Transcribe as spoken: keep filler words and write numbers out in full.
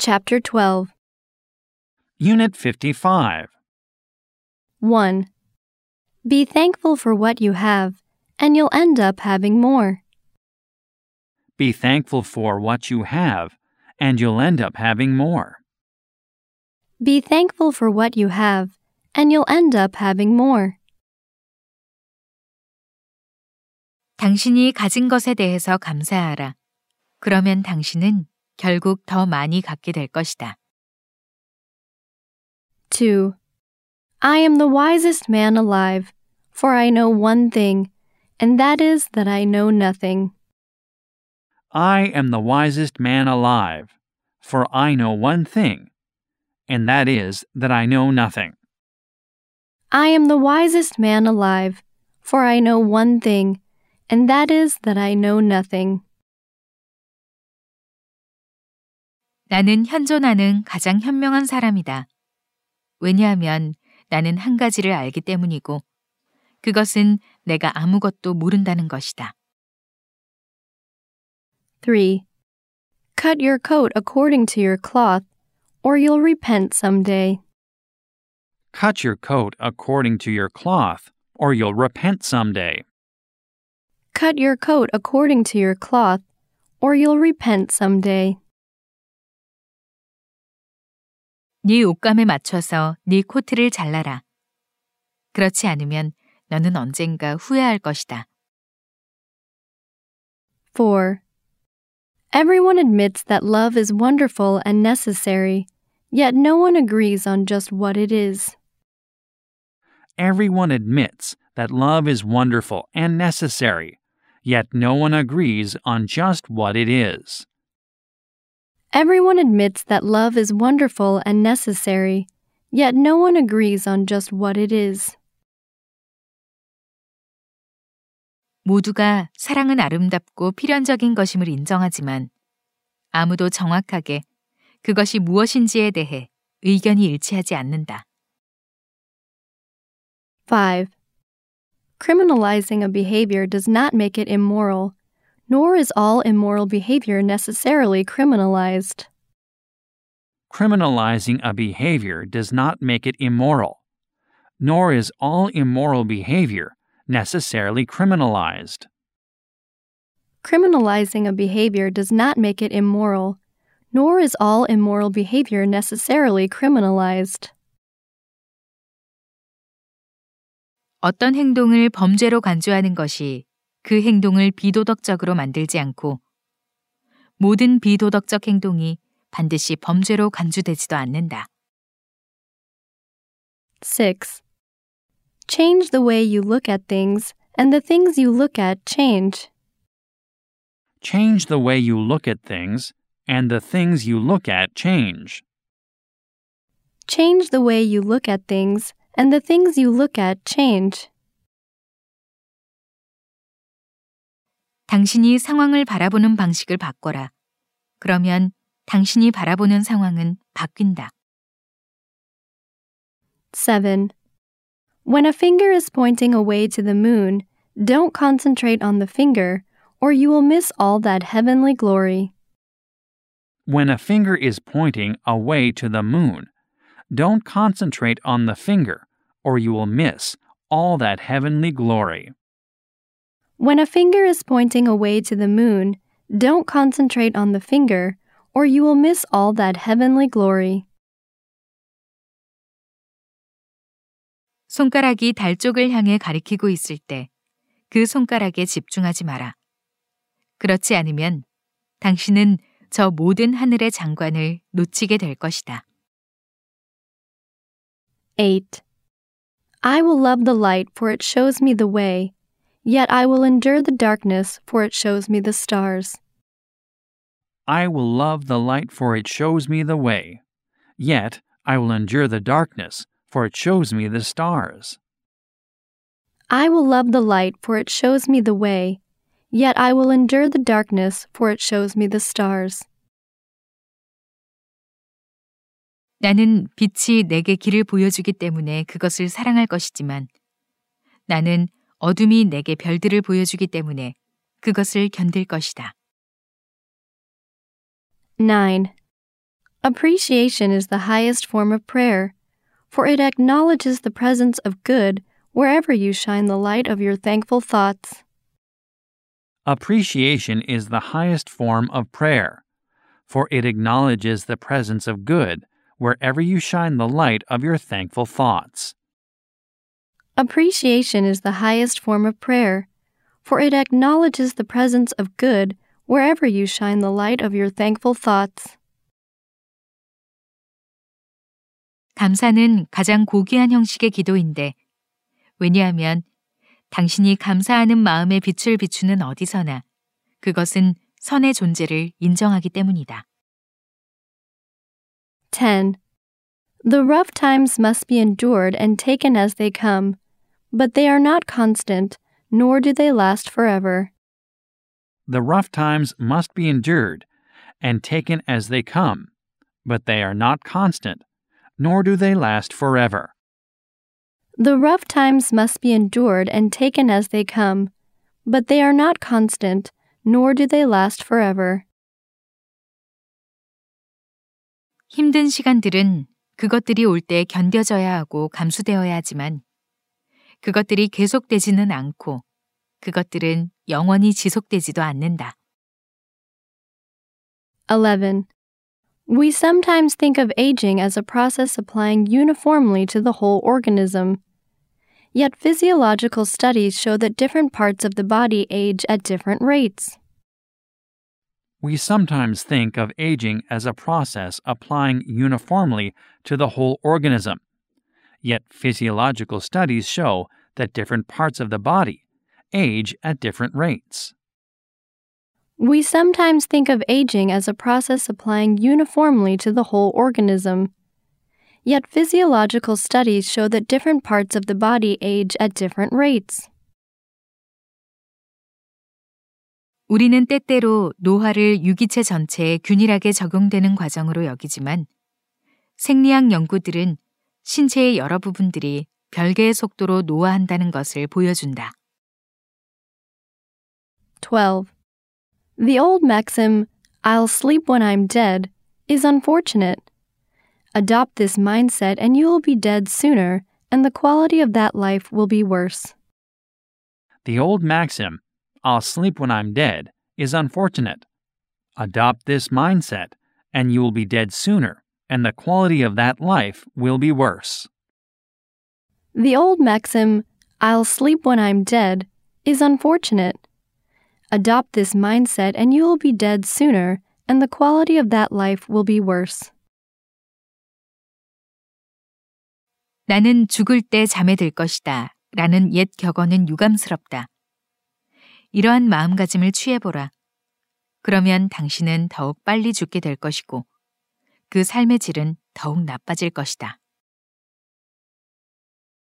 Chapter twelve. Unit fifty-five. one. Be thankful for what you have, and you'll end up having more. Be thankful for what you have, and you'll end up having more. Be thankful for what you have, and you'll end up having more. 당신이 가진 것에 대해서 감사하라. 그러면 당신은 결국 더 많이 갖게 될 것이다. two. I am the wisest man alive, for I know one thing, and that is that I know nothing. I am the wisest man alive, for I know one thing, and that is that I know nothing. I am the wisest man alive, for I know one thing, and that is that I know nothing. 나는 현존하는 가장 현명한 사람이다. 왜냐하면 나는 한 가지를 알기 때문이고 그것은 내가 아무것도 모른다는 것이다. three. Cut your coat according to your cloth, or you'll repent someday. Cut your coat according to your cloth, or you'll repent someday. Cut your coat according to your cloth, or you'll repent someday. 네 옷감에 맞춰서 네 코트를 잘라라. 그렇지 않으면 너는 언젠가 후회할 것이다. four. Everyone admits that love is wonderful and necessary, yet no one agrees on just what it is. Everyone admits that love is wonderful and necessary, yet no one agrees on just what it is. Everyone admits that love is wonderful and necessary, yet no one agrees on just what it is. 모두가 사랑은 아름답고 필연적인 것임을 인정하지만 아무도 정확하게 그것이 무엇인지에 대해 의견이 일치하지 않는다. five. Criminalizing a behavior does not make it immoral, nor is all immoral behavior necessarily criminalized. Criminalizing a behavior does not make it immoral, nor is all immoral behavior necessarily criminalized. Criminalizing a behavior does not make it immoral, nor is all immoral behavior necessarily criminalized. 어떤 행동을 범죄로 간주하는 것이 그 행동을 비도덕적으로 만들지 않고 모든 비도덕적 행동이 반드시 범죄로 간주되지도 않는다. six. Change the way you look at things, and the things you look at change. Change the way you look at things, and the things you look at change. Change the way you look at things, and the things you look at change. 당신이 상황을 바라보는 방식을 바꿔라. 그러면 당신이 바라보는 상황은 바뀐다. seven. When a finger is pointing away to the moon, don't concentrate on the finger, or you will miss all that heavenly glory. When a finger is pointing away to the moon, don't concentrate on the finger, or you will miss all that heavenly glory. When a finger is pointing away to the moon, don't concentrate on the finger, or you will miss all that heavenly glory. 손가락이 달 쪽을 향해 가리키고 있을 때 그 손가락에 집중하지 마라. 그렇지 않으면 당신은 저 모든 하늘의 장관을 놓치게 될 것이다. eight. I will love the light, for it shows me the way, yet I will endure the darkness, for it shows me the stars. I will love the light, for it shows me the way. Yet I will endure the darkness, for it shows me the stars. I will love the light, for it shows me the way, yet I will endure the darkness, for it shows me the stars. 나는 빛이 내게 길을 보여주기 때문에 그것을 사랑할 것이지만 나는 어둠이 내게 별들을 보여주기 때문에 그것을 견딜 것이다. nine. Appreciation is the highest form of prayer, for it acknowledges the presence of good wherever you shine the light of your thankful thoughts. Appreciation is the highest form of prayer, for it acknowledges the presence of good wherever you shine the light of your thankful thoughts. Appreciation is the highest form of prayer, for it acknowledges the presence of good wherever you shine the light of your thankful thoughts. 감사는 가장 고귀한 형식의 기도인데, 왜냐하면 당신이 감사하는 마음의 빛을 비추는 어디서나 그것은 선의 존재를 인정하기 때문이다. ten. The rough times must be endured and taken as they come, but they are not constant, nor do they last forever. The rough times must be endured and taken as they come, but they are not constant, nor do they last forever. The rough times must be endured and taken as they come, but they are not constant, nor do they last forever. 힘든 시간들은 그것들이 올 때 견뎌져야 하고 감수되어야 하지만 그것들이 계속되지는 않고 그것들은 영원히 지속되지도 않는다. eleven. We sometimes think of aging as a process applying uniformly to the whole organism. Yet physiological studies show that different parts of the body age at different rates. We sometimes think of aging as a process applying uniformly to the whole organism. Yet physiological studies show that different parts of the body age at different rates. We sometimes think of aging as a process applying uniformly to the whole organism. Yet physiological studies show that different parts of the body age at different rates. 우리는 때때로 노화를 유기체 전체에 균일하게 적용되는 과정으로 여기지만 생리학 연구들은 신체의 여러 부분들이 별개의 속도로 노화한다는 것을 보여준다. twelve. The old maxim, "I'll sleep when I'm dead," is unfortunate. Adopt this mindset and you will be dead sooner, and the quality of that life will be worse. The old maxim, "I'll sleep when I'm dead," is unfortunate. Adopt this mindset, and you will be dead sooner, and the quality of that life will be worse. The old maxim, "I'll sleep when I'm dead," is unfortunate. Adopt this mindset and you will be dead sooner, and the quality of that life will be worse. 나는 죽을 때 잠에 들 것이다 라는 옛 격언은 유감스럽다. 이러한 마음가짐을 취해보라. 그러면 당신은 더욱 빨리 죽게 될 것이고 그 삶의 질은 더욱 나빠질 것이다.